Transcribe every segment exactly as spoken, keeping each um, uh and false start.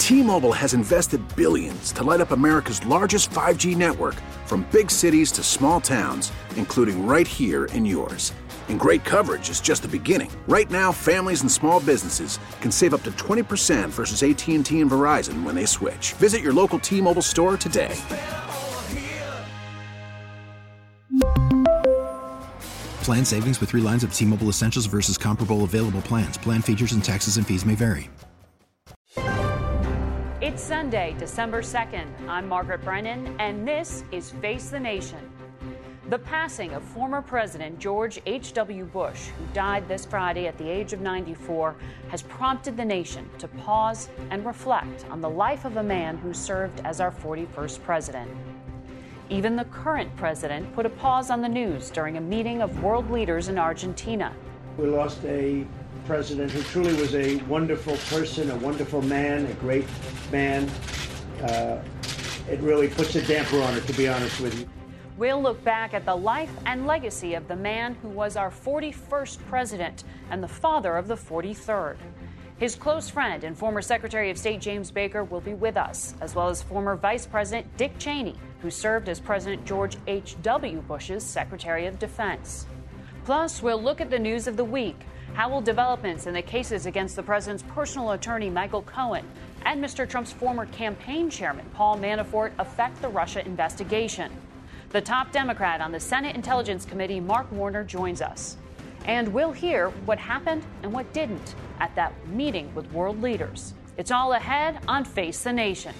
T-Mobile has invested billions to light up America's largest five G network, from big cities to small towns, including right here in yours. And great coverage is just the beginning. Right now, families and small businesses can save up to twenty percent versus A T and T and Verizon when they switch. Visit your local T-Mobile store today. Plan savings with three lines of T-Mobile Essentials versus comparable available plans. Plan features and taxes and fees may vary. It's Sunday, December second. I'm Margaret Brennan, and this is Face the Nation. The passing of former President George H W. Bush, who died this Friday at the age of ninety-four, has prompted the nation to pause and reflect on the life of a man who served as our forty-first president. Even the current president put a pause on the news during a meeting of world leaders in Argentina. We lost a president who truly was a wonderful person, a wonderful man, a great man. Uh, it really puts a damper on it, to be honest with you. We'll look back at the life and legacy of the man who was our forty-first president and the father of the forty-third. His close friend and former Secretary of State James Baker will be with us, as well as former Vice President Dick Cheney, who served as President George H W. Bush's Secretary of Defense. Plus, we'll look at the news of the week. How will developments in the cases against the president's personal attorney, Michael Cohen, and Mister Trump's former campaign chairman, Paul Manafort, affect the Russia investigation? The top Democrat on the Senate Intelligence Committee, Mark Warner, joins us. And we'll hear what happened and what didn't at that meeting with world leaders. It's all ahead on Face the Nation.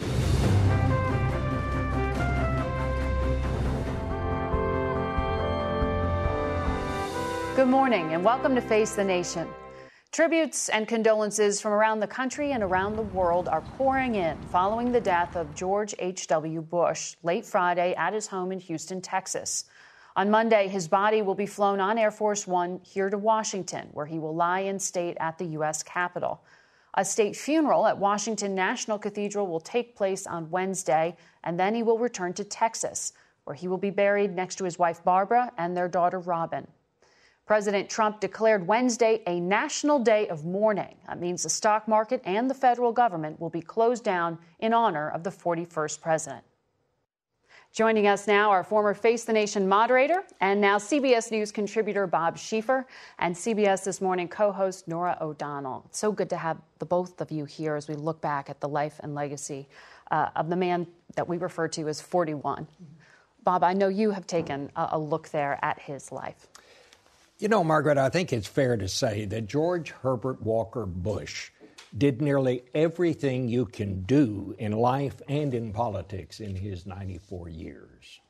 Good morning and welcome to Face the Nation. Tributes and condolences from around the country and around the world are pouring in following the death of George H W. Bush late Friday at his home in Houston, Texas. On Monday, his body will be flown on Air Force One here to Washington, where he will lie in state at the U S Capitol. A state funeral at Washington National Cathedral will take place on Wednesday, and then he will return to Texas, where he will be buried next to his wife Barbara and their daughter Robin. President Trump declared Wednesday a national day of mourning. That means the stock market and the federal government will be closed down in honor of the forty-first president. Joining us now, our former Face the Nation moderator and now C B S News contributor Bob Schieffer and C B S This Morning co-host Norah O'Donnell. It's so good to have the both of you here as we look back at the life and legacy uh, of the man that we refer to as forty-one. Mm-hmm. Bob, I know you have taken a, a look there at his life. You know, Margaret, I think it's fair to say that George Herbert Walker Bush did nearly everything you can do in life and in politics in his ninety-four years.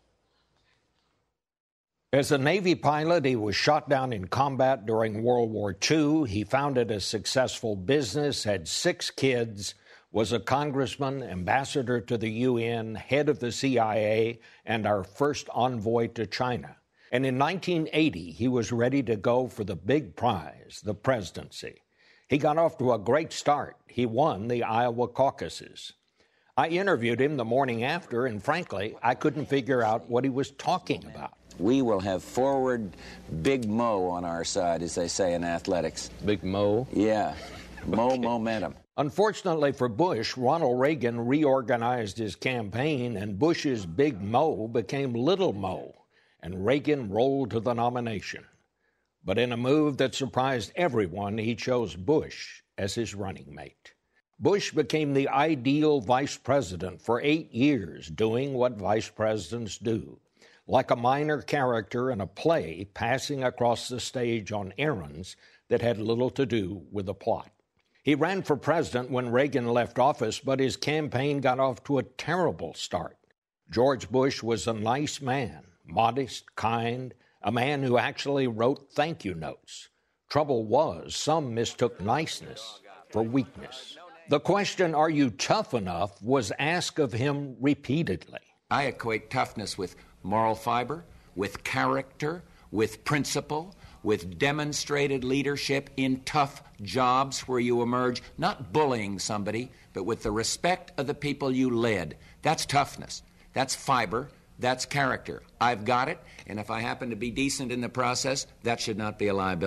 As a Navy pilot, he was shot down in combat during World War Two. He founded a successful business, had six kids, was a congressman, ambassador to the U N, head of the C I A, and our first envoy to China. And in nineteen eighty, he was ready to go for the big prize, the presidency. He got off to a great start. He won the Iowa caucuses. I interviewed him the morning after, and frankly, I couldn't figure out what he was talking about. We will have forward Big Mo on our side, as they say in athletics. Big Mo? Yeah, Mo okay. Momentum. Unfortunately for Bush, Ronald Reagan reorganized his campaign, and Bush's Big Mo became Little Mo, and Reagan rolled to the nomination. But in a move that surprised everyone, he chose Bush as his running mate. Bush became the ideal vice president for eight years, doing what vice presidents do. Like a minor character in a play passing across the stage on errands that had little to do with the plot. He ran for president when Reagan left office, but his campaign got off to a terrible start. George Bush was a nice man, modest, kind, a man who actually wrote thank you notes. Trouble was, some mistook niceness for weakness. The question, are you tough enough, was asked of him repeatedly. I equate toughness with moral fiber, with character, with principle, with demonstrated leadership in tough jobs where you emerge, not bullying somebody, but with the respect of the people you led. That's toughness. That's fiber. That's character. I've got it, and if I happen to be decent in the process, that should not be a liability.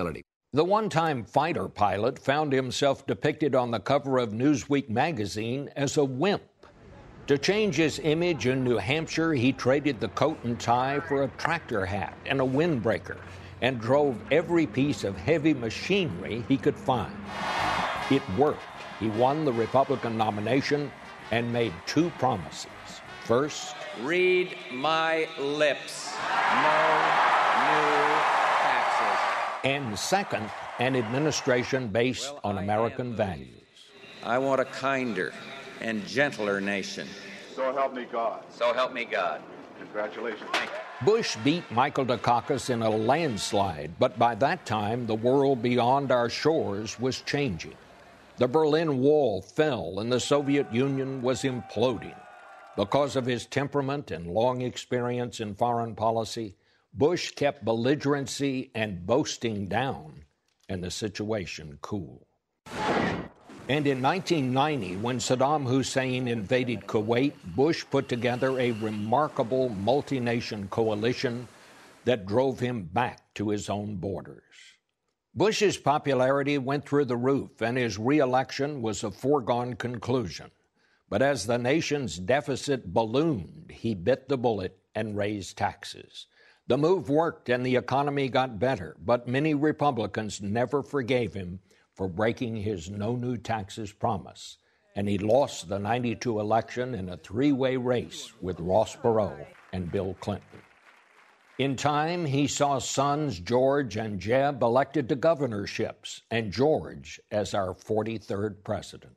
The one-time fighter pilot found himself depicted on the cover of Newsweek magazine as a wimp. To change his image in New Hampshire, he traded the coat and tie for a tractor hat and a windbreaker and drove every piece of heavy machinery he could find. It worked. He won the Republican nomination and made two promises. First, read my lips. No new taxes. And second, an administration based well, on American values. I want a kinder and gentler nation. So help me God. So help me God. Congratulations. Bush beat Michael Dukakis in a landslide, but by that time, the world beyond our shores was changing. The Berlin Wall fell and the Soviet Union was imploding. Because of his temperament and long experience in foreign policy, Bush kept belligerency and boasting down, and the situation cool. And in nineteen ninety, when Saddam Hussein invaded Kuwait, Bush put together a remarkable multi-nation coalition that drove him back to his own borders. Bush's popularity went through the roof, and his re-election was a foregone conclusion. But as the nation's deficit ballooned, he bit the bullet and raised taxes. The move worked and the economy got better, but many Republicans never forgave him for breaking his no new taxes promise, and he lost the ninety-two election in a three-way race with Ross Perot and Bill Clinton. In time, he saw sons George and Jeb elected to governorships, and George as our forty-third president.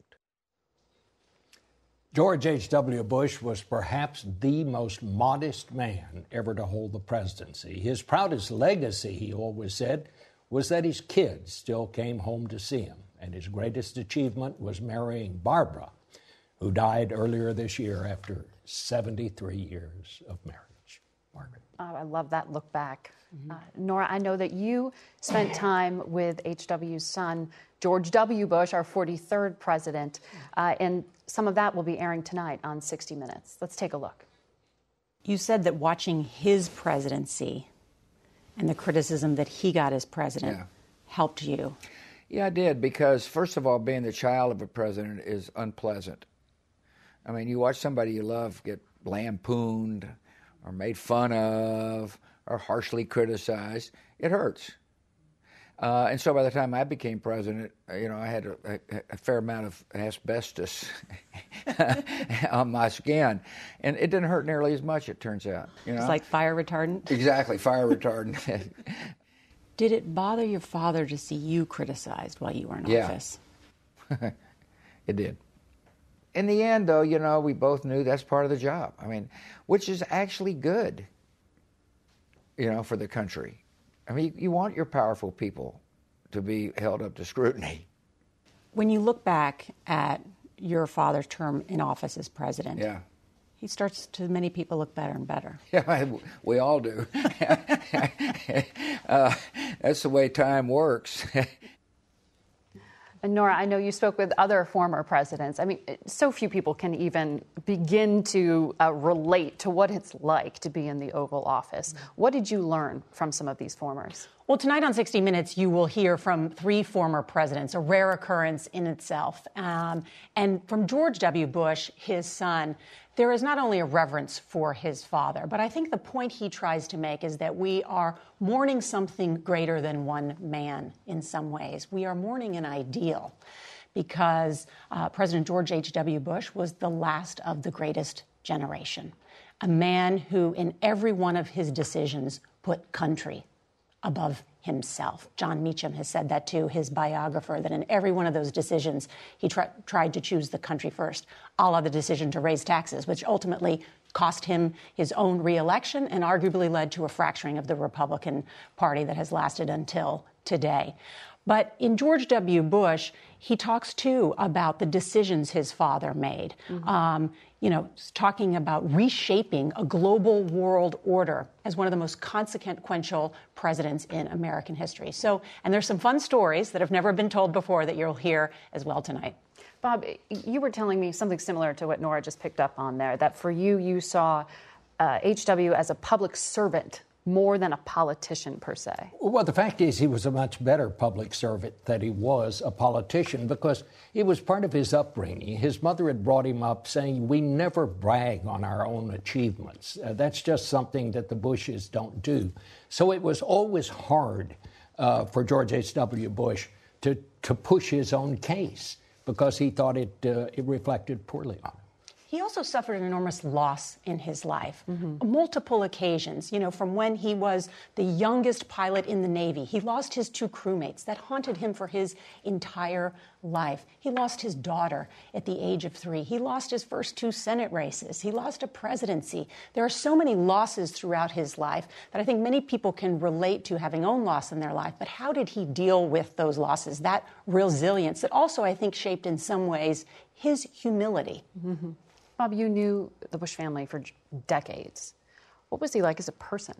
George H W. Bush was perhaps the most modest man ever to hold the presidency. His proudest legacy, he always said, was that his kids still came home to see him, and his greatest achievement was marrying Barbara, who died earlier this year after seventy-three years of marriage. Margaret. Oh, I love that look back. Mm-hmm. Uh, Nora, I know that you spent time with H W's son, George W. Bush, our forty-third president, uh, and some of that will be airing tonight on sixty minutes. Let's take a look. You said that watching his presidency and the criticism that he got as president yeah. helped you. Yeah, I did, because, first of all, being the child of a president is unpleasant. I mean, you watch somebody you love get lampooned or made fun of or harshly criticized, it hurts. Uh, and so by the time I became president, you know, I had a, a, a fair amount of asbestos on my skin, and it didn't hurt nearly as much, it turns out. You know? It's like fire retardant? Exactly, fire retardant. Did it bother your father to see you criticized while you were in yeah. office? It did. In the end, though, you know, we both knew that's part of the job. I mean, which is actually good, you know, for the country. I mean, you want your powerful people to be held up to scrutiny. When you look back at your father's term in office as president, yeah. he starts to many people look better and better. Yeah, we all do. uh, that's the way time works. And Nora, I know you spoke with other former presidents. I mean, so few people can even begin to uh, relate to what it's like to be in the Oval Office. What did you learn from some of these formers? Well, tonight on sixty minutes, you will hear from three former presidents, a rare occurrence in itself. Um, and from George W. Bush, his son, there is not only a reverence for his father, but I think the point he tries to make is that we are mourning something greater than one man in some ways. We are mourning an ideal, because uh, President George H W. Bush was the last of the greatest generation, a man who in every one of his decisions put country above himself. John Meacham has said that too, his biographer, that in every one of those decisions, he tri- tried to choose the country first, a la the decision to raise taxes, which ultimately cost him his own re-election and arguably led to a fracturing of the Republican Party that has lasted until today. But in George W. Bush, he talks, too, about the decisions his father made, mm-hmm. um, you know, talking about reshaping a global world order as one of the most consequential presidents in American history. So, and there's some fun stories that have never been told before that you'll hear as well tonight. Bob, you were telling me something similar to what Nora just picked up on there, that for you, you saw uh, H W as a public servant more than a politician per se? Well, the fact is he was a much better public servant than he was a politician because it was part of his upbringing. His mother had brought him up saying, we never brag on our own achievements. Uh, that's just something that the Bushes don't do. So it was always hard uh, for George H W. Bush to, to push his own case because he thought it, uh, it reflected poorly on him. He also suffered an enormous loss in his life, mm-hmm. multiple occasions, you know, from when he was the youngest pilot in the Navy. He lost his two crewmates. That haunted him for his entire life. He lost his daughter at the age of three. He lost his first two Senate races. He lost a presidency. There are so many losses throughout his life that I think many people can relate to having own loss in their life. But how did he deal with those losses, that resilience that also, I think, shaped in some ways his humility? Mm-hmm. Bob, you knew the Bush family for decades. What was he like as a person?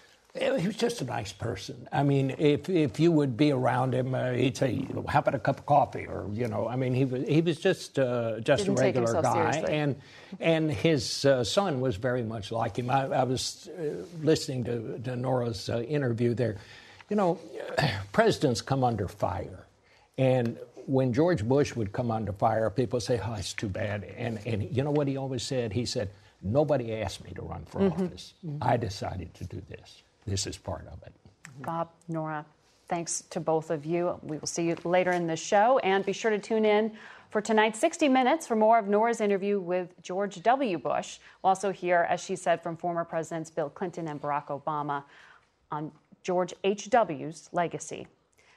He was just a nice person. I mean, if if you would be around him, uh, he'd say, "How about a cup of coffee?" Or you know, I mean, he was he was just uh, just Didn't a regular guy, seriously. and and his uh, son was very much like him. I, I was uh, listening to, to Nora's uh, interview there. You know, presidents come under fire, and when George Bush would come under fire, people say, "Oh, it's too bad." And and you know what he always said? He said, "Nobody asked me to run for mm-hmm. office. Mm-hmm. I decided to do this. This is part of it." Bob, Nora, thanks to both of you. We will see you later in the show, and be sure to tune in for tonight's sixty minutes for more of Nora's interview with George W. Bush. We'll also hear, as she said, from former Presidents Bill Clinton and Barack Obama on George H W.'s legacy.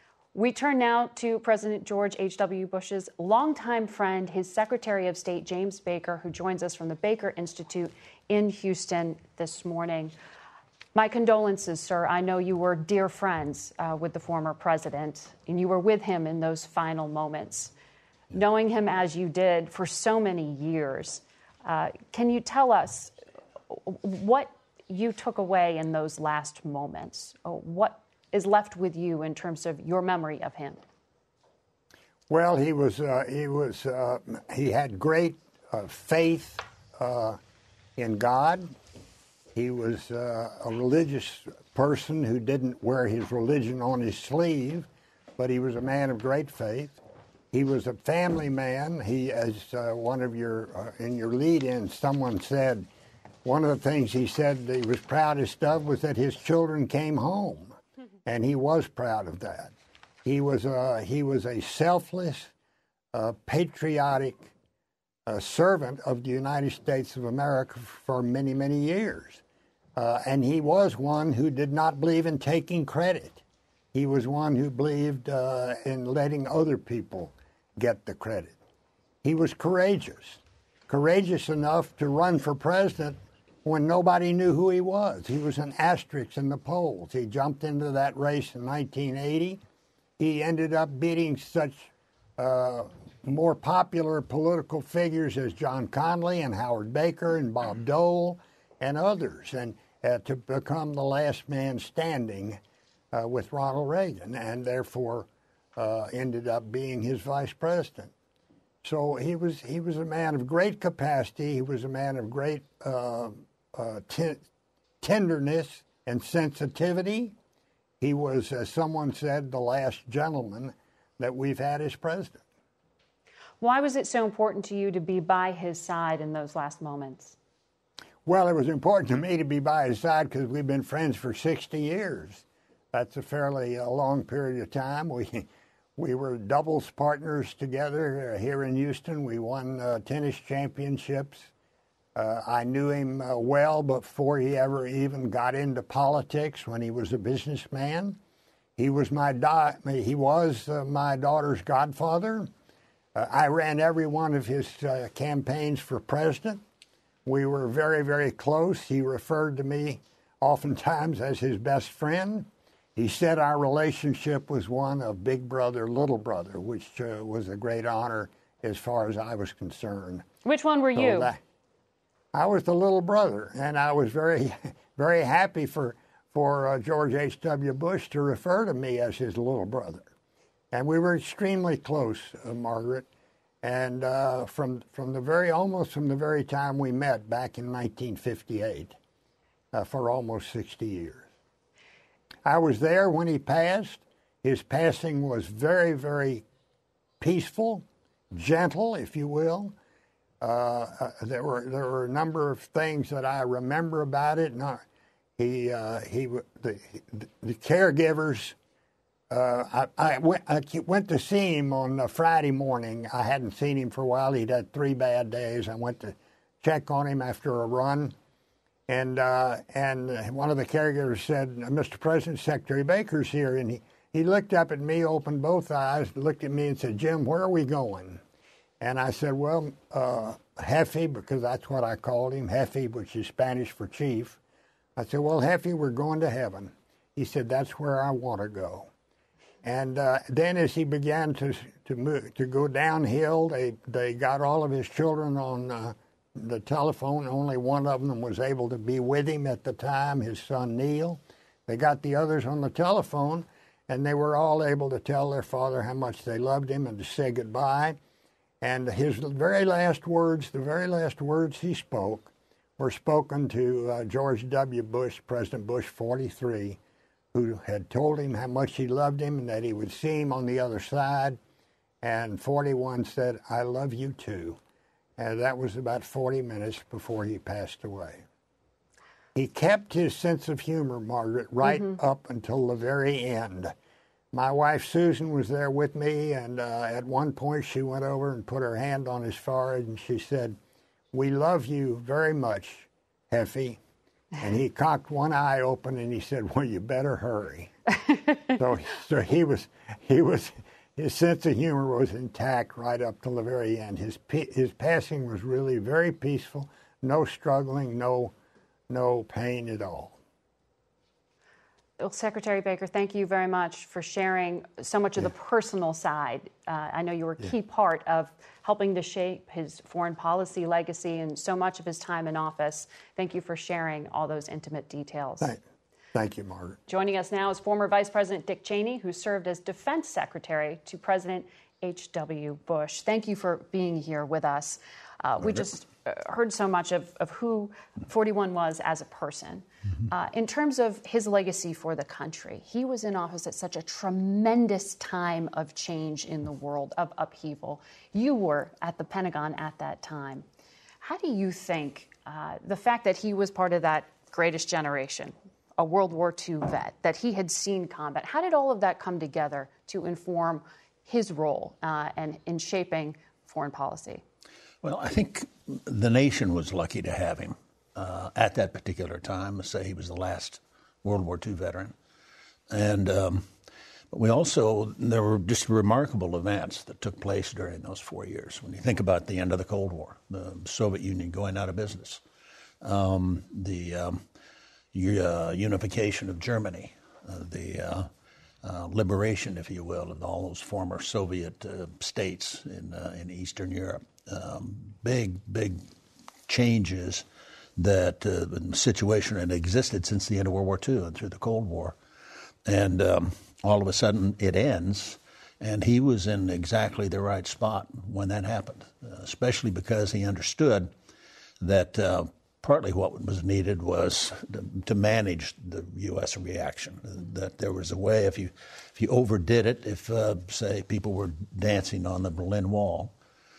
We turn now to President George H W. Bush's longtime friend, his Secretary of State, James Baker, who joins us from the Baker Institute in Houston this morning. My condolences, sir. I know you were dear friends uh, with the former president, and you were with him in those final moments. Knowing him as you did for so many years, uh, can you tell us what you took away in those last moments? What is left with you in terms of your memory of him? Well, he was uh, he was uh, he had great uh, faith uh, in God. He was uh, a religious person who didn't wear his religion on his sleeve, but he was a man of great faith. He was a family man. He, as uh, one of your uh, in your lead-in, someone said, one of the things he said that he was proudest of was that his children came home. And he was proud of that. He was a, he was a selfless, uh, patriotic uh, servant of the United States of America for many, many years. Uh, and he was one who did not believe in taking credit. He was one who believed uh, in letting other people get the credit. He was courageous, courageous enough to run for president when nobody knew who he was. He was an asterisk in the polls. He jumped into that race in nineteen eighty. He ended up beating such uh, more popular political figures as John Connally and Howard Baker and Bob Dole and others, and uh, to become the last man standing uh, with Ronald Reagan, and therefore uh, ended up being his vice president. So he was he was a man of great capacity. He was a man of great uh, Uh, t- tenderness and sensitivity. He was, as someone said, the last gentleman that we've had as president. Why was it so important to you to be by his side in those last moments? Well, it was important to me to be by his side because we've been friends for sixty years. That's a fairly uh, long period of time. We we were doubles partners together uh, here in Houston. We won uh, tennis championships. Uh, I knew him uh, well before he ever even got into politics. When he was a businessman, he was my da- he was uh, my daughter's godfather. Uh, I ran every one of his uh, campaigns for president. We were very, very close. He referred to me oftentimes as his best friend. He said our relationship was one of big brother, little brother, which uh, was a great honor as far as I was concerned. Which one were so you? That, I was the little brother, and I was very, very happy for for uh, George H W. Bush to refer to me as his little brother. And we were extremely close, uh, Margaret. And uh, from from the very almost from the very time we met back in nineteen fifty-eight, uh, for almost sixty years. I was there when he passed. His passing was very, very peaceful, gentle, if you will. Uh, uh, there were there were a number of things that I remember about it. Not, he uh, he the the caregivers. Uh, I I went I went to see him on a Friday morning. I hadn't seen him for a while. He'd had three bad days. I went to check on him after a run, and uh, and one of the caregivers said, "Mister President, Secretary Baker's here," and he. He looked up at me, opened both eyes, looked at me and said, "Jim, where are we going?" And I said, well, uh, Jefe, because that's what I called him, Jefe, which is Spanish for chief. I said, well, Jefe, we're going to heaven. He said, that's where I want to go. And uh, then as he began to to move, to go downhill, they, they got all of his children on uh, the telephone. Only one of them was able to be with him at the time, his son Neil. They got the others on the telephone. And they were all able to tell their father how much they loved him and to say goodbye. And his very last words, the very last words he spoke, were spoken to uh, George W. Bush, President Bush forty-three, who had told him how much he loved him and that he would see him on the other side. And forty-one said, "I love you too." And that was about forty minutes before he passed away. He kept his sense of humor, Margaret, right mm-hmm. up until the very end. My wife, Susan, was there with me, and uh, at one point she went over and put her hand on his forehead, and she said, "We love you very much, Jefe." And he cocked one eye open, and he said, "Well, you better hurry." so so he was, he was, his sense of humor was intact right up till the very end. His, his passing was really very peaceful, no struggling, no... no pain at all. Well, Secretary Baker, thank you very much for sharing so much of yeah. the personal side. Uh, I know you were a key yeah. part of helping to shape his foreign policy legacy and so much of his time in office. Thank you for sharing all those intimate details. Thank, thank you, Margaret. Joining us now is former Vice President Dick Cheney, who served as Defense Secretary to President H W Bush. Thank you for being here with us. Uh, we just heard so much of, of who forty-one was as a person. Mm-hmm. Uh, in terms of his legacy for the country, he was in office at such a tremendous time of change in the world, of upheaval. You were at the Pentagon at that time. How do you think uh, the fact that he was part of that greatest generation, a World War Two vet, that he had seen combat, how did all of that come together to inform his role uh, and in shaping foreign policy? Well, I think the nation was lucky to have him uh, at that particular time. Say he was the last World War Two veteran. And um, but we also, there were just remarkable events that took place during those four years. When you think about the end of the Cold War, the Soviet Union going out of business, um, the um, uh, unification of Germany, uh, the uh, uh, liberation, if you will, of all those former Soviet uh, states in, uh, in Eastern Europe. Um, big, big changes that uh, the situation had existed since the end of World War Two and through the Cold War. And um, all of a sudden it ends, and he was in exactly the right spot when that happened, uh, especially because he understood that uh, partly what was needed was to, to manage the U S reaction, that there was a way, if you, if you overdid it, if, uh, say, people were dancing on the Berlin Wall,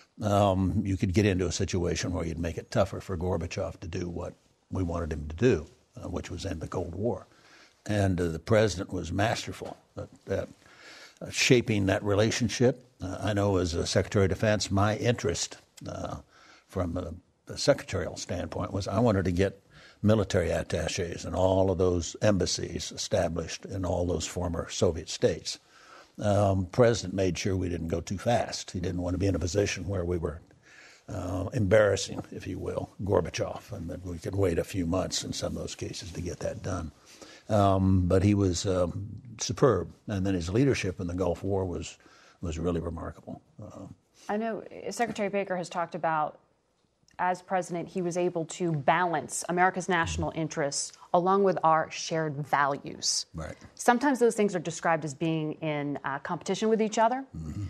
Um, you could get into a situation where you'd make it tougher for Gorbachev to do what we wanted him to do, uh, which was end the Cold War. And uh, the president was masterful at, at uh, shaping that relationship. Uh, I know as a Secretary of Defense, my interest uh, from a, a secretarial standpoint was I wanted to get military attaches in all of those embassies established in all those former Soviet states. Um, President made sure we didn't go too fast. He didn't want to be in a position where we were uh, embarrassing, if you will, Gorbachev, and that we could wait a few months in some of those cases to get that done. Um, but he was um, superb, and then his leadership in the Gulf War was was really remarkable. Uh, I know Secretary Baker has talked about, as president, he was able to balance America's national interests along with our shared values. Right. Sometimes those things are described as being in uh, competition with each other. Mm-hmm.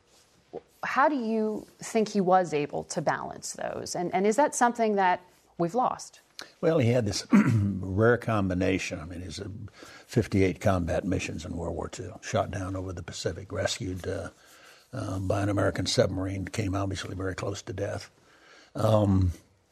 How do you think he was able to balance those? And, and is that something that we've lost? Well, he had this rare combination. I mean, he's a fifty-eight combat missions in World War Two, shot down over the Pacific, rescued uh, uh, by an American submarine, came obviously very close to death. Um,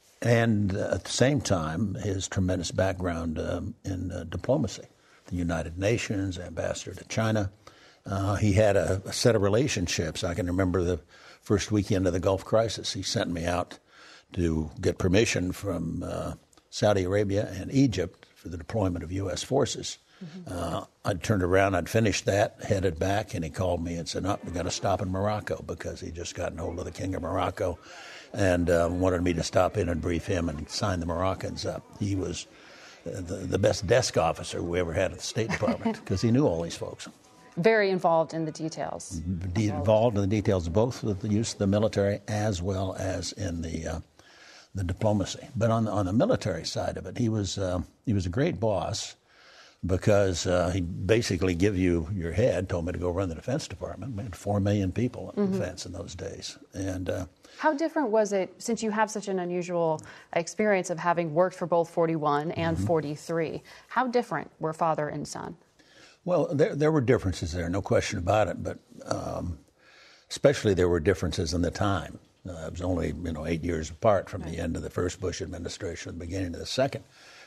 and uh, at the same time, his tremendous background um, in uh, diplomacy, the United Nations, ambassador to China. Uh, he had a, a set of relationships. I can remember the first weekend of the Gulf crisis. He sent me out to get permission from uh, Saudi Arabia and Egypt for the deployment of U S forces. Mm-hmm. Uh, I'd turned around, I'd finished that, headed back, and he called me and said, "No, we've got to stop in Morocco," because he'd just gotten hold of the King of Morocco and uh, wanted me to stop in and brief him and sign the Moroccans up. He was uh, the, the best desk officer we ever had at the State Department because he knew all these folks. Very involved in the details. De- involved in the details, both with the use of the military as well as in the uh, the diplomacy. But on the, on the military side of it, he was uh, he was a great boss because uh, he'd basically give you your head. Told me to go run the Defense Department. We had four million people in mm-hmm. defense in those days. And uh, how different was it, since you have such an unusual experience of having worked for both forty-one and mm-hmm. forty-three? How different were father and son? Well, there there were differences there, no question about it. But um, especially there were differences in the time. Uh, it was only you know eight years apart from right. the end of the first Bush administration and the beginning of the second.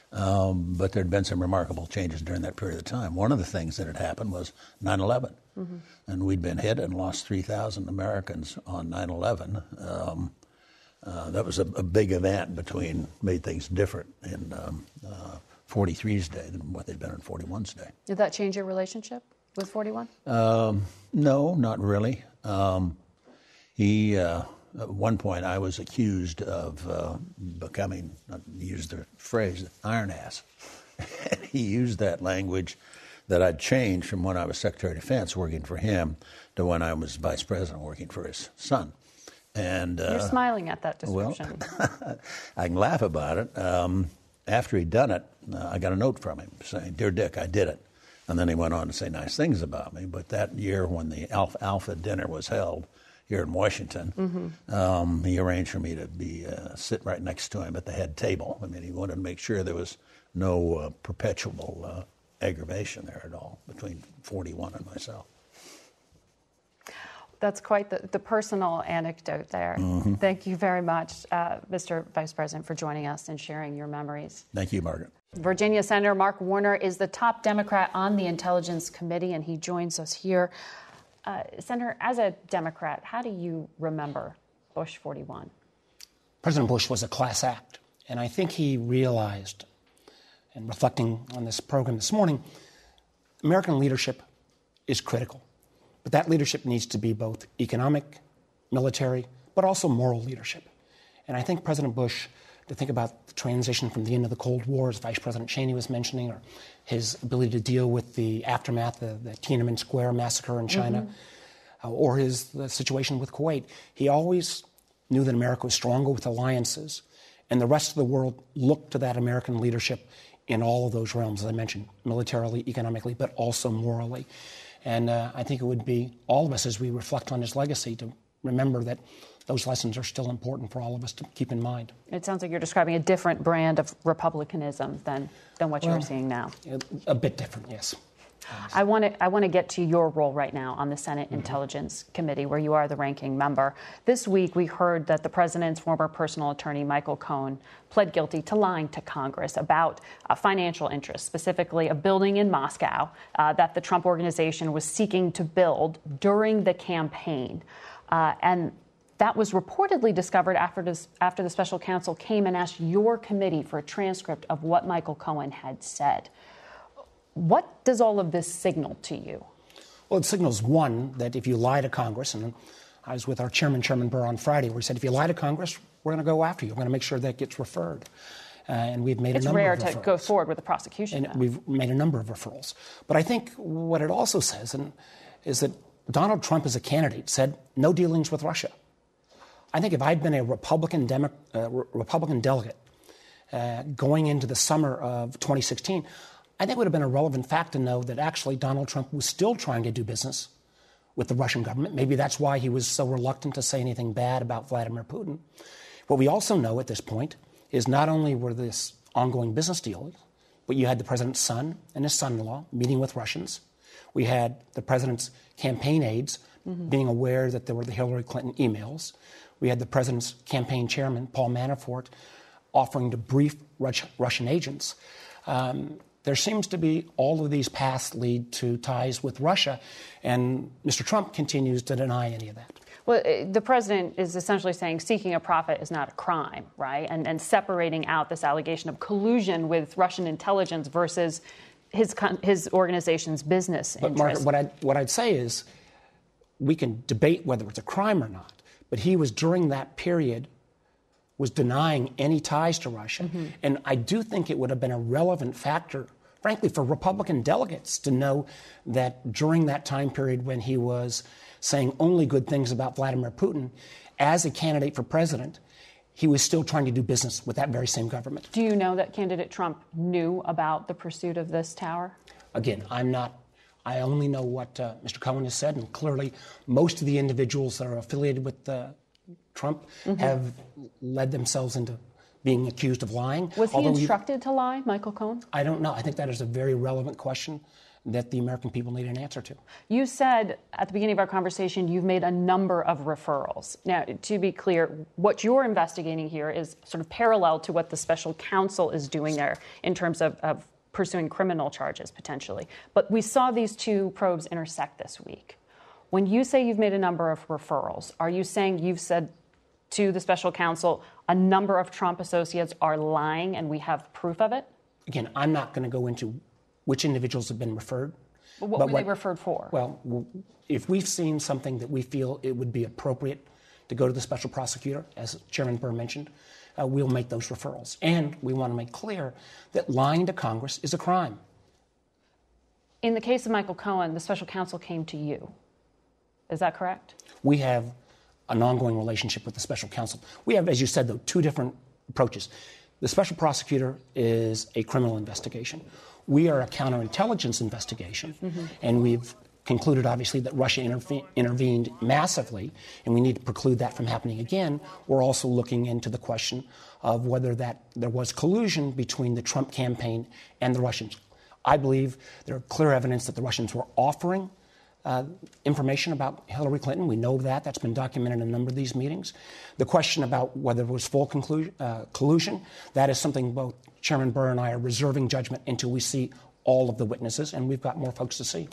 Um, but there had been some remarkable changes during that period of time. One of the things that had happened was nine eleven. Mm-hmm. And we'd been hit and lost three thousand Americans on nine eleven. Um, uh, that was a, a big event between, made things different in um, uh, forty-three's day than what they'd been in forty-one's day. Did that change your relationship with forty-one? Um, no, not really. Um, he... Uh, At one point, I was accused of uh, becoming, not use the phrase, iron ass. And he used that language that I'd changed from when I was Secretary of Defense working for him to when I was Vice President working for his son. And uh, You're smiling at that description. Well, I can laugh about it. Um, after he'd done it, uh, I got a note from him saying, "Dear Dick, I did it." And then he went on to say nice things about me. But that year when the Alpha, Alpha dinner was held here in Washington, mm-hmm. um, he arranged for me to be uh, sit right next to him at the head table. I mean, he wanted to make sure there was no uh, perpetual uh, aggravation there at all between forty-one and myself. That's quite the, the personal anecdote there. Mm-hmm. Thank you very much, uh, Mister Vice President, for joining us and sharing your memories. Thank you, Margaret. Virginia Senator Mark Warner is the top Democrat on the Intelligence Committee, and he joins us here. Uh, Senator, as a Democrat, how do you remember Bush forty-one? President Bush was a class act, and I think he realized, and reflecting on this program this morning, American leadership is critical. But that leadership needs to be both economic, military, but also moral leadership. And I think President Bush, to think about the transition from the end of the Cold War, as Vice President Cheney was mentioning, or his ability to deal with the aftermath of the Tiananmen Square massacre in China, mm-hmm. uh, or his the situation with Kuwait, he always knew that America was stronger with alliances, and the rest of the world looked to that American leadership in all of those realms, as I mentioned, militarily, economically, but also morally. And uh, I think it would be all of us, as we reflect on his legacy, to remember that those lessons are still important for all of us to keep in mind. It sounds like you're describing a different brand of republicanism than, than what well, you're seeing now. A, a bit different, yes. I want to I want to get to your role right now on the Senate mm-hmm. Intelligence Committee, where you are the ranking member. This week, we heard that the president's former personal attorney, Michael Cohen, pled guilty to lying to Congress about uh, financial interests, specifically a building in Moscow uh, that the Trump organization was seeking to build during the campaign. Uh, and that was reportedly discovered after, this, after the special counsel came and asked your committee for a transcript of what Michael Cohen had said. What does all of this signal to you? Well, it signals, one, that if you lie to Congress, and I was with our chairman, Chairman Burr, on Friday, where he said, if you lie to Congress, we're going to go after you. We're going to make sure that gets referred. Uh, and we've made it's a number of referrals. It's rare to go forward with a prosecution. And though. We've made a number of referrals. But I think what it also says and, is that Donald Trump, as a candidate, said no dealings with Russia. I think if I'd been a Republican, Demo- uh, Republican delegate uh, going into the summer of twenty sixteen, I think it would have been a relevant fact to know that actually Donald Trump was still trying to do business with the Russian government. Maybe that's why he was so reluctant to say anything bad about Vladimir Putin. What we also know at this point is not only were this ongoing business deals, but you had the president's son and his son-in-law meeting with Russians. We had the president's campaign aides mm-hmm. being aware that there were the Hillary Clinton emails. We had the president's campaign chairman, Paul Manafort, offering to brief Russian agents. Um, there seems to be all of these paths lead to ties with Russia, and Mister Trump continues to deny any of that. Well, the president is essentially saying seeking a profit is not a crime, right? And, and separating out this allegation of collusion with Russian intelligence versus his his organization's business but interests. Margaret, what, I, what I'd say is we can debate whether it's a crime or not, but he was, during that period, was denying any ties to Russia. Mm-hmm. And I do think it would have been a relevant factor, frankly, for Republican delegates to know that during that time period when he was saying only good things about Vladimir Putin, as a candidate for president, he was still trying to do business with that very same government. Do you know that candidate Trump knew about the pursuit of this tower? Again, I'm not. I only know what uh, Mister Cohen has said, and clearly most of the individuals that are affiliated with uh, Trump mm-hmm. have led themselves into being accused of lying. Was he instructed to lie, Michael Cohen? I don't know. I think that is a very relevant question that the American people need an answer to. You said at the beginning of our conversation you've made a number of referrals. Now, to be clear, what you're investigating here is sort of parallel to what the special counsel is doing there in terms of, of pursuing criminal charges, potentially. But we saw these two probes intersect this week. When you say you've made a number of referrals, are you saying you've said to the special counsel a number of Trump associates are lying and we have proof of it? Again, I'm not going to go into which individuals have been referred. But what but were what, they referred for? Well, if we've seen something that we feel it would be appropriate to go to the special prosecutor, as Chairman Burr mentioned, uh, we'll make those referrals. And we want to make clear that lying to Congress is a crime. In the case of Michael Cohen, the special counsel came to you. Is that correct? We have an ongoing relationship with the special counsel. We have, as you said, though, two different approaches. The special prosecutor is a criminal investigation. We are a counterintelligence investigation, mm-hmm. and we've concluded, obviously, that Russia interve- intervened massively, and we need to preclude that from happening again. We're also looking into the question of whether that there was collusion between the Trump campaign and the Russians. I believe there are clear evidence that the Russians were offering Uh, information about Hillary Clinton. We know that. That's been documented in a number of these meetings. The question about whether it was full conclusion, uh, collusion, that is something both Chairman Burr and I are reserving judgment until we see all of the witnesses, and we've got more folks to see.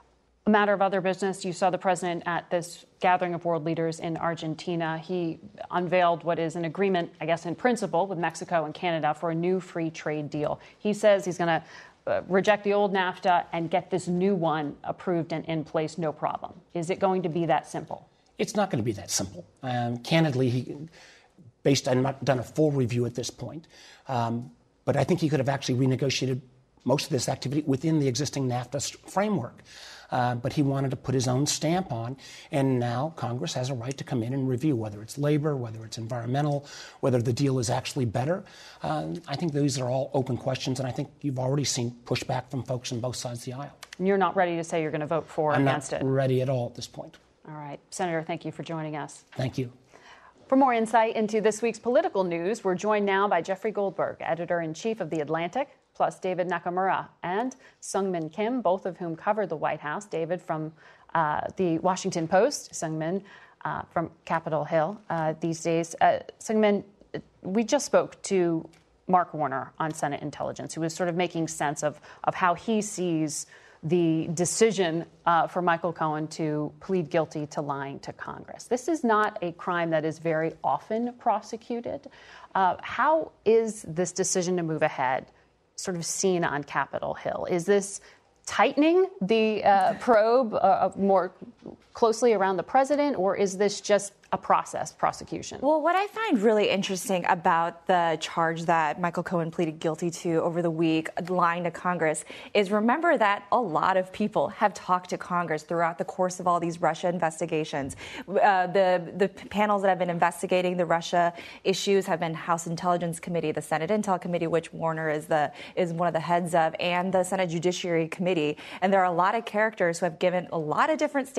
A matter of other business, you saw the president at this gathering of world leaders in Argentina. He unveiled what is an agreement, I guess, in principle with Mexico and Canada for a new free trade deal. He says he's going to Uh, reject the old NAFTA and get this new one approved and in place, no problem. Is it going to be that simple? It's not going to be that simple. Um, candidly, he, based on not done a full review at this point, um, but I think he could have actually renegotiated most of this activity within the existing NAFTA framework. Uh, but he wanted to put his own stamp on, and now Congress has a right to come in and review whether it's labor, whether it's environmental, whether the deal is actually better. Uh, I think these are all open questions, and I think you've already seen pushback from folks on both sides of the aisle. And you're not ready to say you're going to vote for or I'm against it? I'm not ready at all at this point. All right. Senator, thank you for joining us. Thank you. For more insight into this week's political news, we're joined now by Jeffrey Goldberg, editor-in-chief of The Atlantic, plus David Nakamura and Seung-Min Kim, both of whom covered the White House. David from uh, the Washington Post, Seung-Min uh, from Capitol Hill uh, these days. Uh, Seung-Min, we just spoke to Mark Warner on Senate Intelligence, who was sort of making sense of, of how he sees the decision uh, for Michael Cohen to plead guilty to lying to Congress. This is not a crime that is very often prosecuted. Uh, how is this decision to move ahead sort of seen on Capitol Hill? Is this tightening the uh, probe uh, more closely around the president, or is this just a process prosecution? Well, what I find really interesting about the charge that Michael Cohen pleaded guilty to over the week, lying to Congress, is remember that a lot of people have talked to Congress throughout the course of all these Russia investigations. Uh, the the panels that have been investigating the Russia issues have been House Intelligence Committee, the Senate Intel Committee, which Warner is the is one of the heads of, and the Senate Judiciary Committee. And there are a lot of characters who have given a lot of different statements to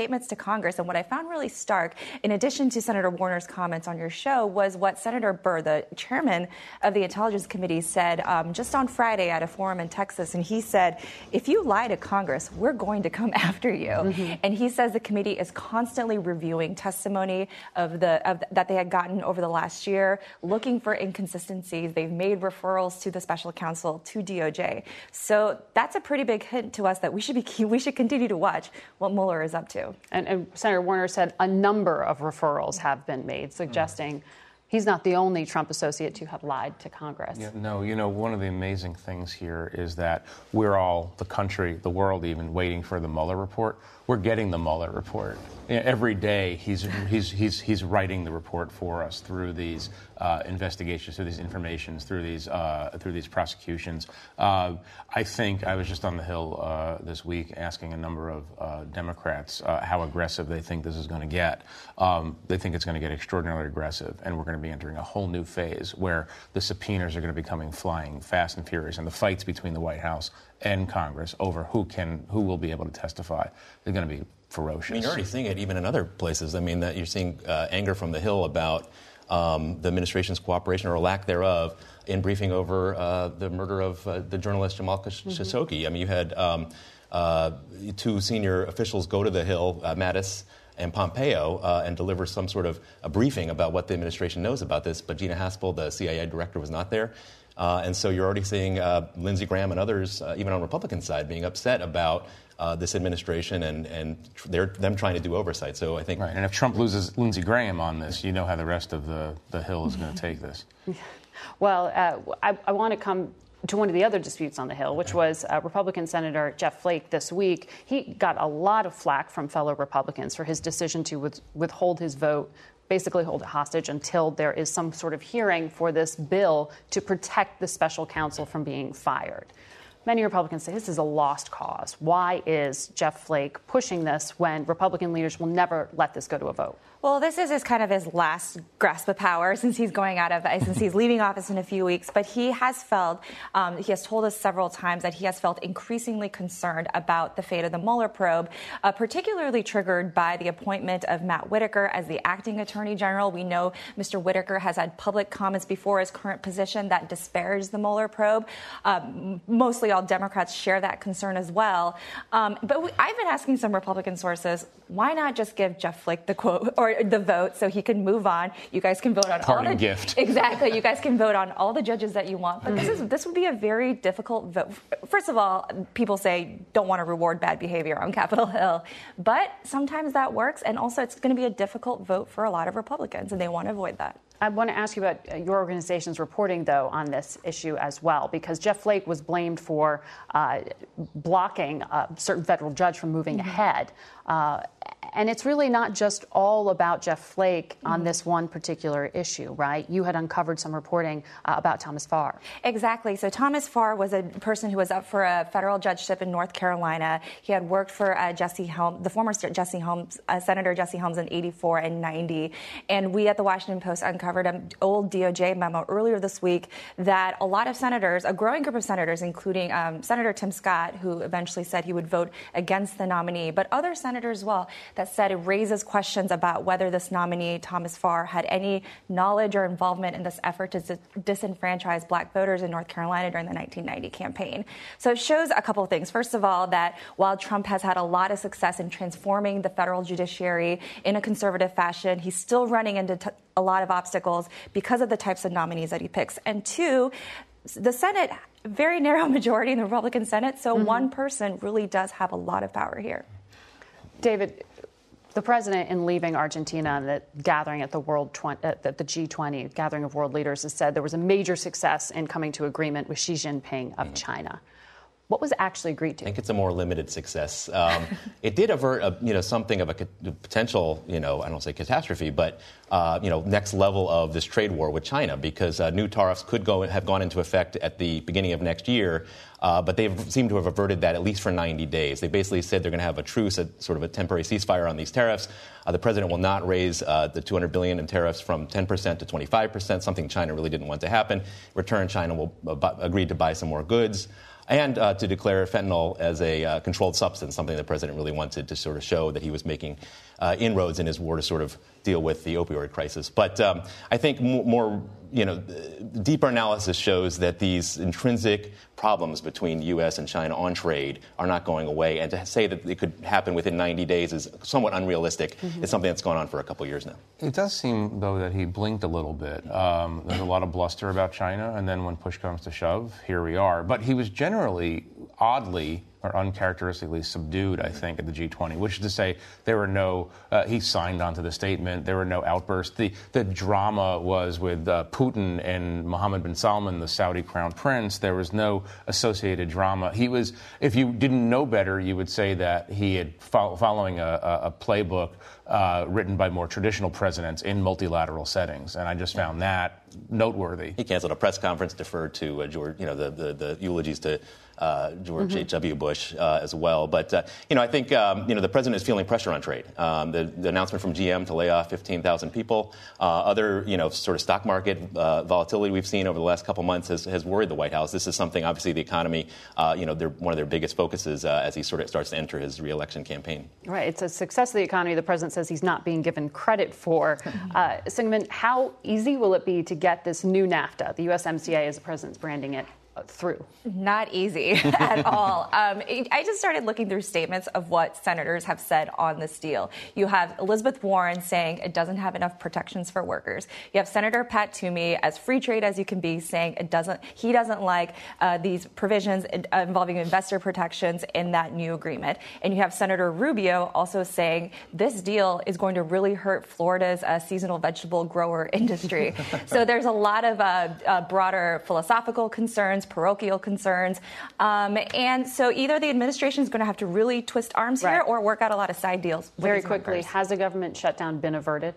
Congress. And what I found really stark, in addition to Senator Warner's comments on your show, was what Senator Burr, the chairman of the Intelligence Committee, said um, just on Friday at a forum in Texas. And he said, if you lie to Congress, we're going to come after you. Mm-hmm. And he says the committee is constantly reviewing testimony of the of, that they had gotten over the last year, looking for inconsistencies. They've made referrals to the special counsel, to D O J. So that's a pretty big hint to us that we should be we should continue to watch what Mueller is up to. And, and Senator Warner said a number of referrals have been made, suggesting he's not the only Trump associate to have lied to Congress. Yeah, no, you know, one of the amazing things here is that we're all, the country, the world even, waiting for the Mueller report. We're getting the Mueller report. You know, every day he's, he's, he's, he's writing the report for us through these uh, investigations, through these informations, through these, uh, through these prosecutions. Uh, I think I was just on the Hill uh, this week asking a number of uh, Democrats uh, how aggressive they think this is going to get. Um, they think it's going to get extraordinarily aggressive, and we're going to be entering a whole new phase where the subpoenas are going to be coming flying fast and furious, and the fights between the White House and Congress over who can, who will be able to testify, they're going to be ferocious. I mean, you're already seeing it even in other places. I mean, that you're seeing uh, anger from the Hill about um, the administration's cooperation or lack thereof in briefing over uh, the murder of uh, the journalist Jamal Khashoggi. Mm-hmm. I mean, you had um, uh, two senior officials go to the Hill, uh, Mattis and Pompeo, uh, and deliver some sort of a briefing about what the administration knows about this. But Gina Haspel, the C I A director, was not there. Uh, and so you're already seeing uh, Lindsey Graham and others, uh, even on the Republican side, being upset about uh, this administration and, and they're, them trying to do oversight. So I think... Right, and if Trump loses Lindsey Graham on this, you know how the rest of the, the Hill is going to take this. Well, uh, I, I want to come to one of the other disputes on the Hill, which was uh, Republican Senator Jeff Flake this week. He got a lot of flack from fellow Republicans for his decision to with, withhold his vote, basically hold it hostage until there is some sort of hearing for this bill to protect the special counsel from being fired. Many Republicans say this is a lost cause. Why is Jeff Flake pushing this when Republican leaders will never let this go to a vote? Well, this is his kind of his last grasp of power since he's going out of, since he's leaving office in a few weeks. But he has felt, um, he has told us several times that he has felt increasingly concerned about the fate of the Mueller probe, uh, particularly triggered by the appointment of Matt Whitaker as the acting attorney general. We know Mister Whitaker has had public comments before his current position that disparage the Mueller probe. Um, mostly all Democrats share that concern as well. Um, but we, I've been asking some Republican sources, why not just give Jeff Flake the quote or the vote so he can move on? You guys can vote on Parting all the gift. Exactly. You guys can vote on all the judges that you want. But this is this would be a very difficult vote. First of all, people say don't want to reward bad behavior on Capitol Hill, but sometimes that works. And also, it's going to be a difficult vote for a lot of Republicans, and they want to avoid that. I want to ask you about your organization's reporting, though, on this issue as well, because Jeff Flake was blamed for uh, blocking a certain federal judge from moving mm-hmm. ahead. Uh, and it's really not just all about Jeff Flake on mm-hmm. this one particular issue, right? You had uncovered some reporting uh, about Thomas Farr. Exactly. So Thomas Farr was a person who was up for a federal judgeship in North Carolina. He had worked for uh, Jesse Helms, the former Jesse Helms, uh, Senator Jesse Helms in eighty-four and ninety. And we at the Washington Post uncovered an old D O J memo earlier this week that a lot of senators, a growing group of senators, including um, Senator Tim Scott, who eventually said he would vote against the nominee, but other senators as well, that said it raises questions about whether this nominee, Thomas Farr, had any knowledge or involvement in this effort to dis- disenfranchise black voters in North Carolina during the nineteen ninety campaign. So it shows a couple of things. First of all, that while Trump has had a lot of success in transforming the federal judiciary in a conservative fashion, he's still running into t- a lot of obstacles because of the types of nominees that he picks. And two, the Senate, very narrow majority in the Republican Senate, so mm-hmm. one person really does have a lot of power here. David, the president, in leaving Argentina and the gathering at the World twenty, at the G twenty gathering of world leaders, has said there was a major success in coming to agreement with Xi Jinping of mm-hmm. China. What was actually agreed to? I think it's a more limited success. Um, it did avert, a, you know, something of a potential, you know, I don't say catastrophe, but uh, you know, next level of this trade war with China, because uh, new tariffs could go have gone into effect at the beginning of next year, uh, but they seem to have averted that at least for ninety days. They basically said they're going to have a truce, a sort of a temporary ceasefire on these tariffs. Uh, the president will not raise uh, the two hundred billion dollars in tariffs from ten percent to twenty-five percent, something China really didn't want to happen. In return, China will uh, bu- agree to buy some more goods. and uh, to declare fentanyl as a uh, controlled substance, something the president really wanted to sort of show that he was making uh, inroads in his war to sort of deal with the opioid crisis. But um, I think more, more, you know, deeper analysis shows that these intrinsic problems between U S and China on trade are not going away. And to say that it could happen within ninety days is somewhat unrealistic. Mm-hmm. It's something that's gone on for a couple of years now. It does seem, though, that he blinked a little bit. Um, there's a lot of bluster about China, and then when push comes to shove, here we are. But he was generally, oddly, or uncharacteristically subdued, I think, at the G twenty, which is to say there were no, uh, he signed onto the statement, there were no outbursts. The, the drama was with uh, Putin and Mohammed bin Salman, the Saudi crown prince. There was no associated drama. He was, if you didn't know better, you would say that he had, fo- following a, a, a playbook uh, written by more traditional presidents in multilateral settings. And I just found that noteworthy. He canceled a press conference, deferred to uh, George, you know, the, the, the eulogies to Uh, George mm-hmm. H W. Bush uh, as well. But, uh, you know, I think, um, you know, the president is feeling pressure on trade. Um, the, the announcement from G M to lay off fifteen thousand people, uh, other, you know, sort of stock market uh, volatility we've seen over the last couple months has, has worried the White House. This is something, obviously, the economy, uh, you know, they're one of their biggest focuses uh, as he sort of starts to enter his reelection campaign. Right. It's a success of the economy the president says he's not being given credit for. Uh, Syngman, how easy will it be to get this new NAFTA, the U S M C A as the president's branding it, through? Not easy at all. Um, I just started looking through statements of what senators have said on this deal. You have Elizabeth Warren saying it doesn't have enough protections for workers. You have Senator Pat Toomey, as free trade as you can be, saying it doesn't. He doesn't like uh, these provisions involving investor protections in that new agreement. And you have Senator Rubio also saying this deal is going to really hurt Florida's uh, seasonal vegetable grower industry. So there's a lot of uh, uh, broader philosophical concerns, parochial concerns. Um, and so either the administration is going to have to really twist arms right. here or work out a lot of side deals. Very quickly, members. Has a government shutdown been averted?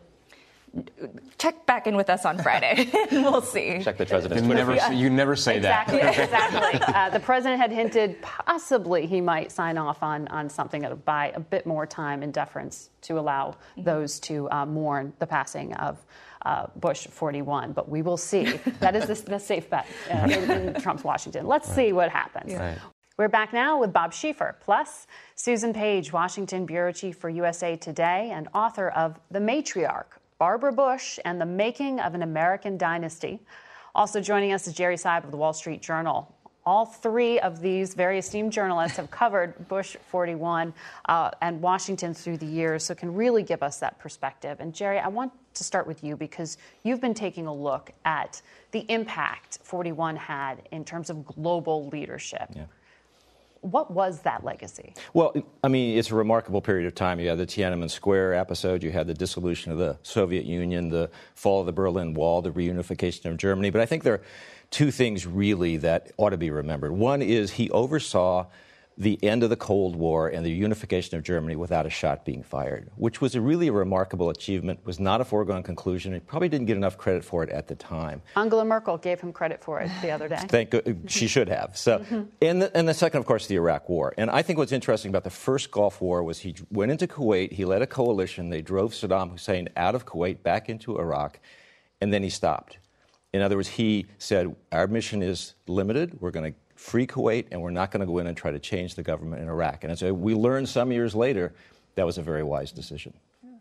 Check back in with us on Friday, and we'll see. Check the president's you never, say, you never say exactly, that. Exactly. Uh, the president had hinted possibly he might sign off on, on something that would buy a bit more time and deference to allow mm-hmm. those to uh, mourn the passing of Uh, Bush forty-one, but we will see. That is the, the safe bet uh, in, in Trump's Washington. Let's right. see what happens. Right. We're back now with Bob Schieffer, plus Susan Page, Washington bureau chief for U S A Today and author of The Matriarch, Barbara Bush and the Making of an American Dynasty. Also joining us is Jerry Seib of the Wall Street Journal. All three of these very esteemed journalists have covered Bush forty-one uh, and Washington through the years, so can really give us that perspective. And Jerry, I want to start with you because you've been taking a look at the impact forty-one had in terms of global leadership. Yeah. What was that legacy? Well, I mean, it's a remarkable period of time. You had the Tiananmen Square episode, you had the dissolution of the Soviet Union, the fall of the Berlin Wall, the reunification of Germany. But I think there are two things really that ought to be remembered. One is he oversaw the end of the Cold War and the unification of Germany without a shot being fired, which was a really a remarkable achievement, was not a foregone conclusion. He probably didn't get enough credit for it at the time. Angela Merkel gave him credit for it the other day. Thank God, she should have. So, mm-hmm. and, the, and the second, of course, the Iraq War. And I think what's interesting about the first Gulf War was he went into Kuwait, he led a coalition, they drove Saddam Hussein out of Kuwait back into Iraq, and then he stopped. In other words, he said, our mission is limited, we're going to free Kuwait, and we're not going to go in and try to change the government in Iraq. And so we learned some years later that was a very wise decision.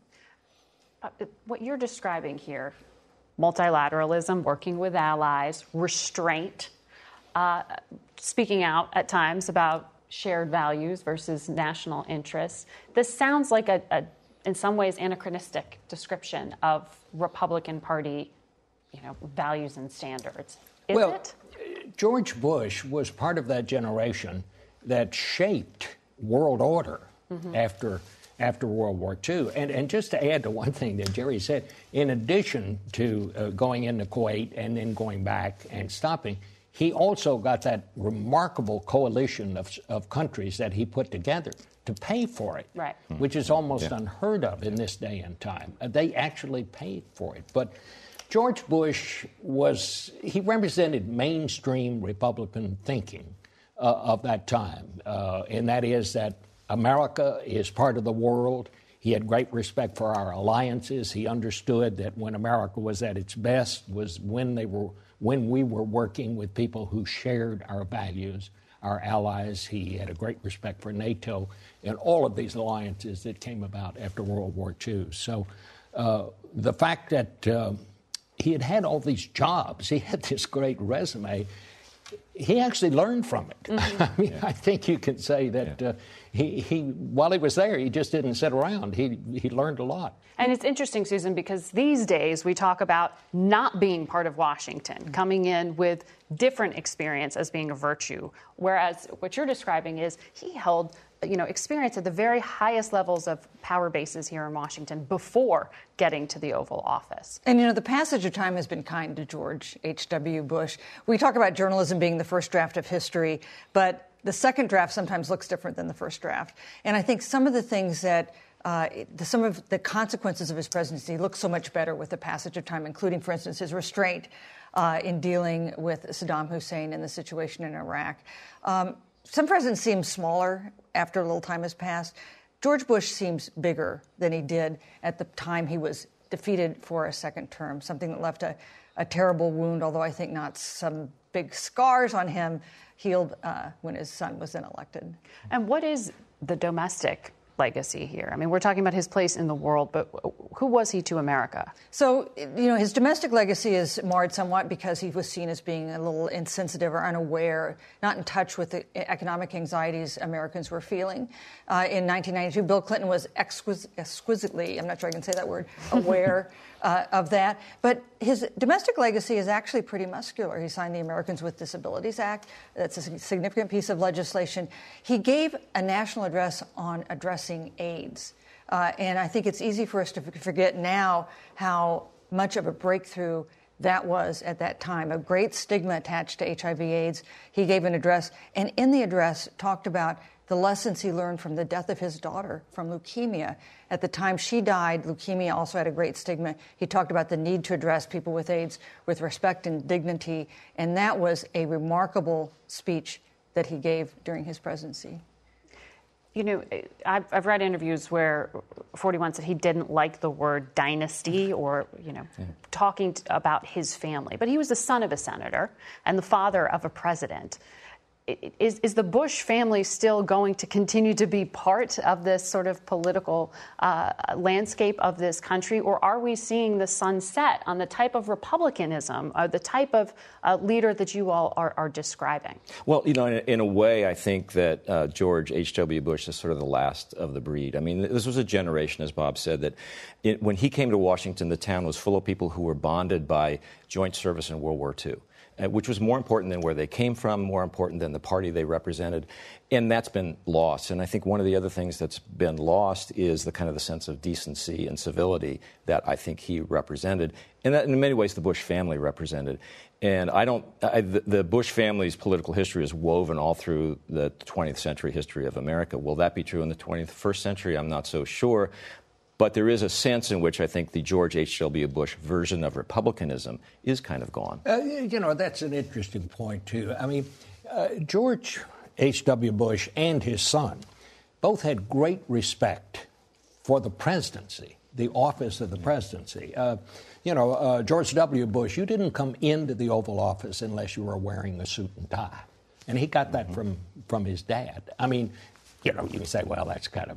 Uh, what you're describing here, multilateralism, working with allies, restraint, uh, speaking out at times about shared values versus national interests. This sounds like a, a in some ways, anachronistic description of Republican Party, you know, values and standards. Is well, it? George Bush was part of that generation that shaped world order mm-hmm. after after World War Two. And and just to add to one thing that Jerry said, in addition to uh, going into Kuwait and then going back and stopping, he also got that remarkable coalition of, of countries that he put together to pay for it, right. which is almost yeah. unheard of in this day and time. Uh, they actually paid for it. But George Bush was, he represented mainstream Republican thinking uh, of that time, uh, and that is that America is part of the world. He had great respect for our alliances. He understood that when America was at its best was when they were when we were working with people who shared our values. our allies. He had a great respect for NATO and all of these alliances that came about after World War Two. So uh, the fact that uh, he had had all these jobs, he had this great resume, he actually learned from it. Mm-hmm. I mean, yeah. I think you can say that yeah. uh, he, he, while he was there, he just didn't sit around. He, he learned a lot. And it's interesting, Susan, because these days we talk about not being part of Washington, mm-hmm. coming in with different experience as being a virtue, whereas what you're describing is he held you know, experience at the very highest levels of power bases here in Washington before getting to the Oval Office. And, you know, the passage of time has been kind to George H W. Bush. We talk about journalism being the first draft of history, but the second draft sometimes looks different than the first draft. And I think some of the things that Uh, the, some of the consequences of his presidency look so much better with the passage of time, including, for instance, his restraint uh, in dealing with Saddam Hussein and the situation in Iraq. Um, some presidents seem smaller after a little time has passed. George Bush seems bigger than he did at the time he was defeated for a second term, something that left a, a terrible wound, although I think not some big scars on him, healed uh, when his son was then elected. And what is the domestic legacy here? I mean, we're talking about his place in the world, but who was he to America? So, you know, his domestic legacy is marred somewhat because he was seen as being a little insensitive or unaware, not in touch with the economic anxieties Americans were feeling. Uh, in nineteen ninety-two, Bill Clinton was exquis- exquisitely, I'm not sure I can say that word, aware uh, of that. But his domestic legacy is actually pretty muscular. He signed the Americans with Disabilities Act. That's a significant piece of legislation. He gave a national address on addressing AIDS. Uh, and I think it's easy for us to forget now how much of a breakthrough that was at that time, a great stigma attached to H I V AIDS. He gave an address, and in the address talked about the lessons he learned from the death of his daughter from leukemia. At the time she died, leukemia also had a great stigma. He talked about the need to address people with AIDS with respect and dignity, and that was a remarkable speech that he gave during his presidency. You know, I've, I've read interviews where forty-one said he didn't like the word dynasty or, you know, yeah. talking t- about his family. But he was the son of a senator and the father of a president. Is, is the Bush family still going to continue to be part of this sort of political uh, landscape of this country, or are we seeing the sunset on the type of republicanism, or the type of uh, leader that you all are, are describing? Well, you know, in, in a way, I think that uh, George H W. Bush is sort of the last of the breed. I mean, this was a generation, as Bob said, that it, when he came to Washington, the town was full of people who were bonded by joint service in World War Two. Which was more important than where they came from, more important than the party they represented. And that's been lost. And I think one of the other things that's been lost is the kind of the sense of decency and civility that I think he represented, and that in many ways the Bush family represented. And I don't, I, the, the Bush family's political history is woven all through the twentieth century history of America. Will that be true in the twenty-first century? I'm not so sure. But there is a sense in which I think the George H W. Bush version of republicanism is kind of gone. Uh, you know, that's an interesting point, too. I mean, uh, George H W. Bush and his son both had great respect for the presidency, the office of the presidency. Uh, you know, uh, George W. Bush, you didn't come into the Oval Office unless you were wearing a suit and tie. And he got that mm-hmm. from, from his dad. I mean, you know, you can say, well, that's kind of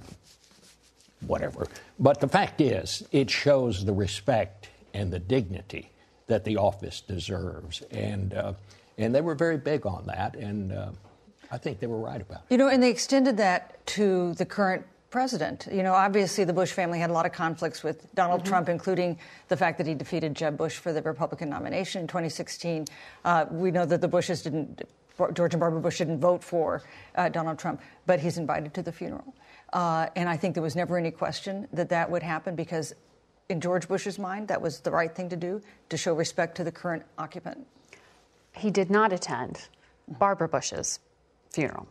whatever. But the fact is, it shows the respect and the dignity that the office deserves. And uh, and they were very big on that, and uh, I think they were right about it. You know, and they extended that to the current president. You know, obviously the Bush family had a lot of conflicts with Donald mm-hmm. Trump, including the fact that he defeated Jeb Bush for the Republican nomination in twenty sixteen. Uh, we know that the Bushes didn't, George and Barbara Bush didn't vote for uh, Donald Trump, but he's invited to the funeral. Uh, and I think there was never any question that that would happen because in George Bush's mind, that was the right thing to do, to show respect to the current occupant. He did not attend Barbara Bush's funeral.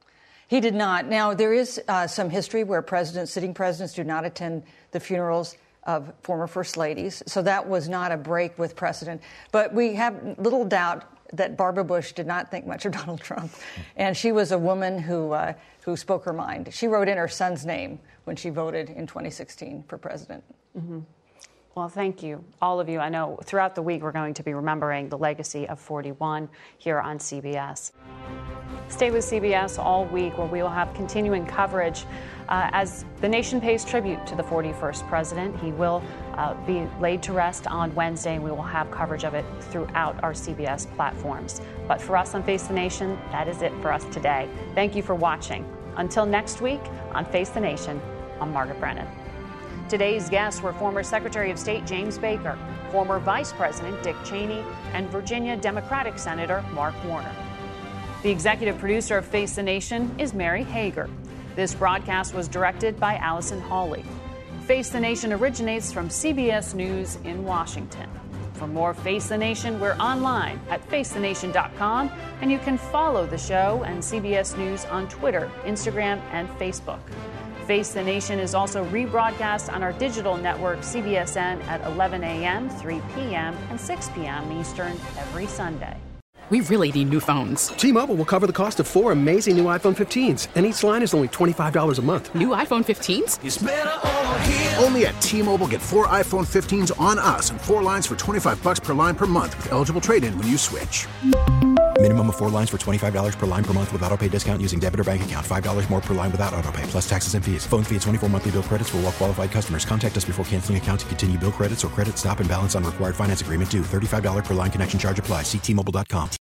He did not. Now, there is uh, some history where presidents, sitting presidents do not attend the funerals of former first ladies. So that was not a break with precedent. But we have little doubt that Barbara Bush did not think much of Donald Trump. And she was a woman who uh, who spoke her mind. She wrote in her son's name when she voted in twenty sixteen for president. Mm-hmm. Well, thank you, all of you. I know throughout the week we're going to be remembering the legacy of forty-one here on C B S. Stay with C B S all week, where we will have continuing coverage uh, as the nation pays tribute to the forty-first president. He will uh, be laid to rest on Wednesday, and we will have coverage of it throughout our C B S platforms. But for us on Face the Nation, that is it for us today. Thank you for watching. Until next week on Face the Nation, I'm Margaret Brennan. Today's guests were former Secretary of State James Baker, former Vice President Dick Cheney, and Virginia Democratic Senator Mark Warner. The executive producer of Face the Nation is Mary Hager. This broadcast was directed by Allison Hawley. Face the Nation originates from C B S News in Washington. For more Face the Nation, we're online at face the nation dot com, and you can follow the show and C B S News on Twitter, Instagram, and Facebook. Face the Nation is also rebroadcast on our digital network, C B S N, at eleven a.m., three p.m., and six p.m. Eastern every Sunday. We really need new phones. T-Mobile will cover the cost of four amazing new iPhone fifteens, and each line is only twenty-five dollars a month. New iPhone fifteens? It's better over here. Only at T-Mobile, get four iPhone fifteens on us and four lines for twenty-five bucks per line per month with eligible trade-in when you switch. Minimum of four lines for twenty-five dollars per line per month with autopay discount using debit or bank account. five dollars more per line without autopay, plus taxes and fees. Phone fee at twenty-four monthly bill credits for well-qualified customers. Contact us before canceling account to continue bill credits or credit stop and balance on required finance agreement due. thirty-five dollars per line connection charge applies. See T Mobile dot com.